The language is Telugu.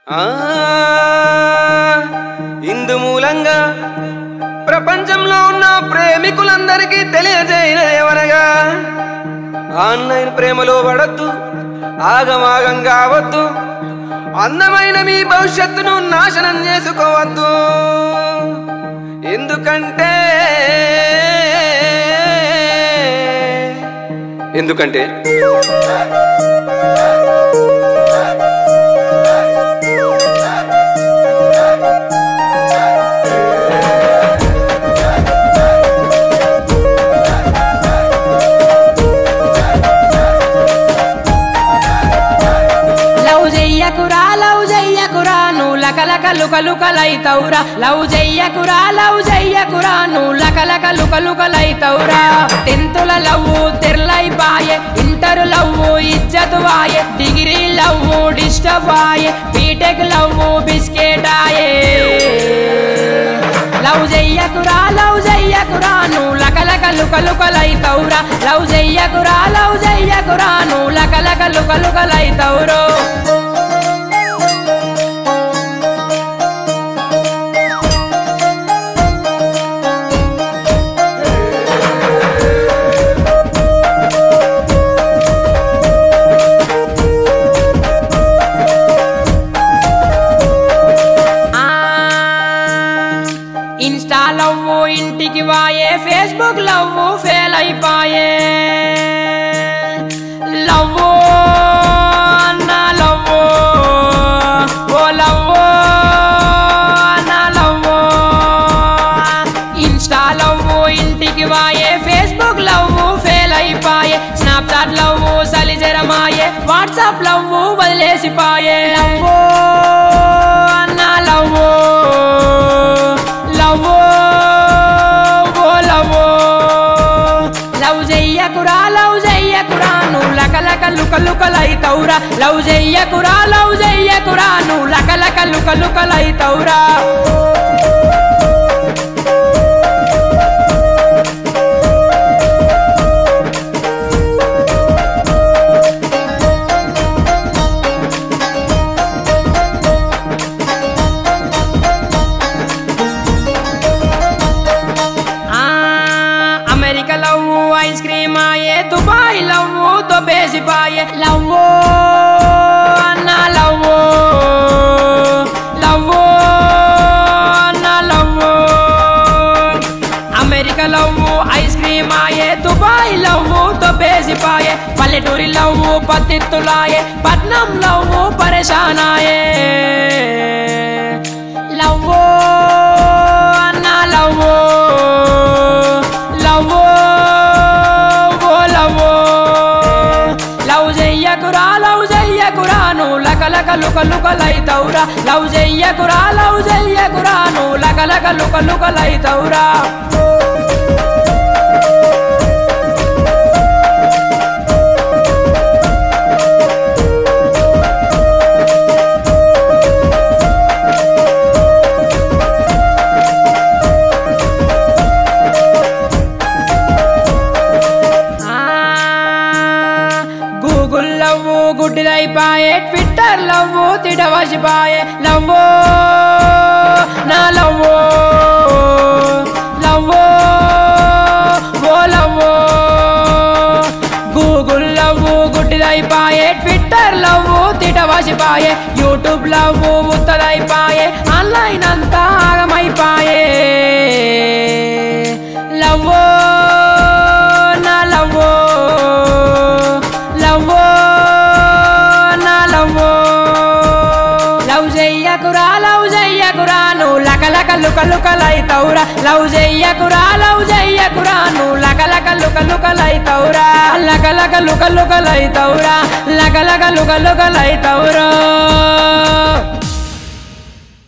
ఇందు మూలంగా ప్రపంచంలో ఉన్న ప్రేమికులందరికీ తెలియజేయనవనగా ఆన్లైన్ ప్రేమలో పడద్దు, ఆగమాగం కావద్దు, అందమైన మీ భవిష్యత్తును నాశనం చేసుకోవద్దు. ఎందుకంటే లుకలుకలైతౌరా లవ్ చెయ్యకురా నువ్వు లకలకలుకలైతౌరా. టెన్తుల లవ్వు తెరలైపాయే, ఇంటర్ లవ్వు ఇజ్జత్ వాయే, డిగ్రీ లవ్వు డిస్టర్బ్ ఆయే, బీటెక్ లవ్వు బిస్కెట్ ఆయే. లవ్ చెయ్యకురా నువ్వు లకలకలుకలైతౌరా. లవ్ చెయ్యకురా నువ్వు లకలకలుకలైతౌరో. ఇన్స్టా లవ్వు ఇంటికి వాయే, ఫేస్బుక్ లవ్వు ఫెయిల్ అయిపాయే. లవ్వు అన్న లవ్వు, ఓ లవ్వు అన్న లవ్వు. ఇన్స్టా లవ్వు ఇంటికి వాయే, ఫేస్బుక్ లవ్వు ఫెయిల్ అయిపాయే, స్నాప్చాట్ లవ్వు సలిజరమాయే, వాట్సాప్ లవ్వు వదిలేసిపాయే. లవ్వు అన్న లవ్వు, నువ్వు లకలకలుకలైతౌరా. లవ్ చెయ్యకురా నువ్వు లకలకలుకలైతౌరా. అమెరికా లవ్వు ఐస్ క్రీమ్ ఆయే, దుబాయ్ లవ్వు దొబ్బేసిపాయే. లవ్వు అన్న లవ్వు, లవ్వు అన్న love. America love ice cream ఆయే, దుబాయ్ లవ్వు దొబ్బేసిపాయే. పల్లెటూరి లవ్వు పత్తిత్తులాయే, పట్నం లవ్వు పరేషానాయే. లవ్వు అన్న లవ్వు, నువ్వు లకలకలుకలైతౌరా. లవ్ చెయ్యకురా నువ్వు లకలకలుకలైతౌరా. గూగుల్ లవ్వు గుడ్డిదైపాయే, ట్విట్టర్ లవ్వు తిడవసిపాయే. లవ్వు నా లవ్వు, లవ్వు ఓ లవ్వు. గూగుల్ లవ్వు గుడ్డిదైపాయే, ట్విట్టర్ లవ్వు తిడవసిపాయే, యూట్యూబ్ లవ్వు ఉత్తదైపాయే, ఆన్లైన్ అంతా ఆగమైపాయే. లవ్వు నా లవ్వు, నువ్వు లకలకలుకలైతౌరా. లవ్ చెయ్యకురా నువ్వు లకలకలుకలైతౌరా. లకలకలుకలైతౌరా.